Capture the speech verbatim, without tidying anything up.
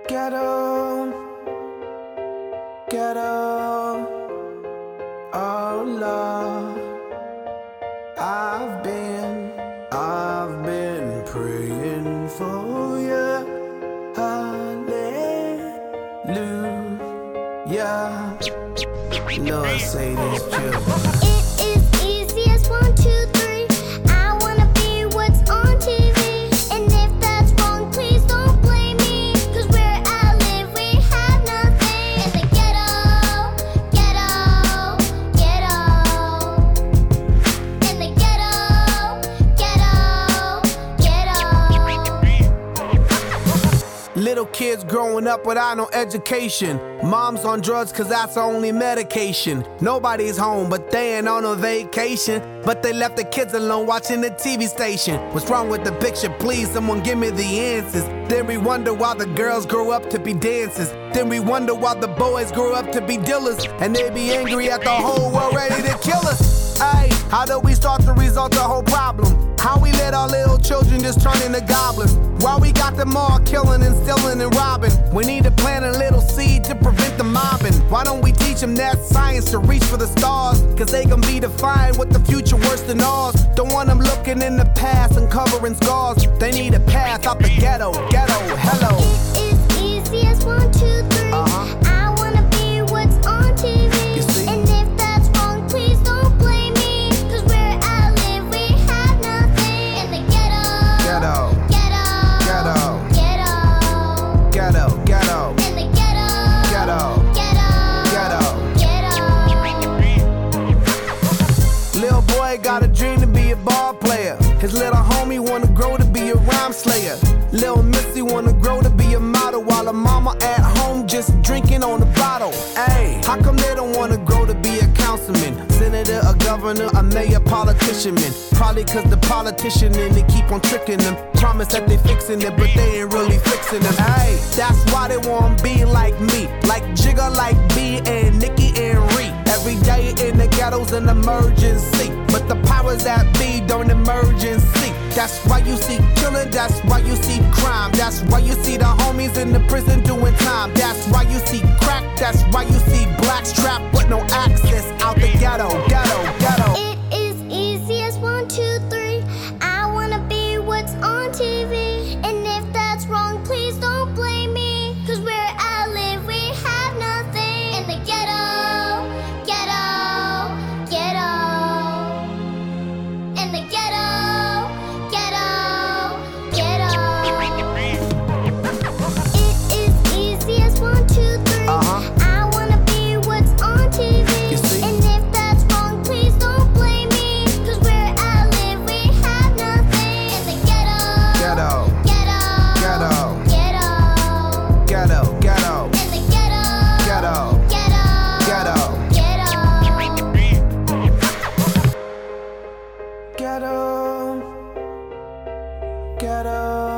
Ghetto, ghetto, oh Lord. I've been, I've been praying for you. Hallelujah. Lord, say this chill. It is easy as one, two, three. I wanna be what's on T V. And if that's wrong, please don't blame me. Cause where I live, we have nothing. In the ghetto, ghetto, ghetto. In the ghetto, ghetto, ghetto. Little kids growing up without no education. Mom's on drugs cause that's the only medication. Nobody's home but they ain't on a vacation. But they left the kids alone watching the T V station. What's wrong with the picture? Please, someone give me the answers. Then we wonder why the girls grow up to be dancers. Then we wonder why the boys grow up to be dealers. And they be angry at the whole world ready to kill us. Hey, how do we start to resolve the whole problem? How we let our little children just turn into goblins? Why we got them all killing and stealing and robbing? We need to plant a little seed to prevent the mobbing. Why don't we teach them that science to reach for the stars? Cause they gon' be defined with the future worse than ours. Don't want them looking in the past and covering scars. They need a path out the ghetto, ghetto, hello. It is easy as one, two, three. Uh-huh. I wanna be what's on T V. You see? And if that's wrong, please don't blame me. Cause where I live, we have nothing. In the ghetto, Ghetto, ghetto, ghetto, ghetto. ghetto, ghetto, In the ghetto, ghetto, ghetto, ghetto. ghetto. Little boy got a dream to be a ball player. His little homie wanna grow to be a rhyme slayer. Little Missy wanna grow to be a model, while her mama at home just drinking on the bottle. Ayy, how come they don't wanna grow to be a councilman, senator, a governor, a mayor, politician? Man, probably cause the politician and they keep on tricking them. Promise that they fixing it, but they ain't really fixing them. Ayy, that's why they wanna be like me, like Jigga, like B, and Nicki and Ree. Every day in the ghetto's an emergency, but the powers that be don't emergency. That's why you see killing, that's why you see crime. That's why you see the homies in the prison doing time. That's why you see crack, that's why you see blacks trapped with no access out the ghetto, ghetto, ghetto. It is easy as one, two, three. I wanna be what's on T V. And if that's wrong, please don't blame me. Cause where I live, we have nothing. In the ghetto, ghetto, ghetto. In the ghetto, ghetto, ghetto. It is easy as one, two, three. Uh-huh. I wanna be what's on T V. You see? And if that's wrong, please don't blame me. Cause where I live, we have nothing. In the ghetto, Ghetto, ghetto, ghetto, ghetto. ghetto, ghetto, In the ghetto, ghetto, ghetto, ghetto, ghetto. ghetto, ghetto.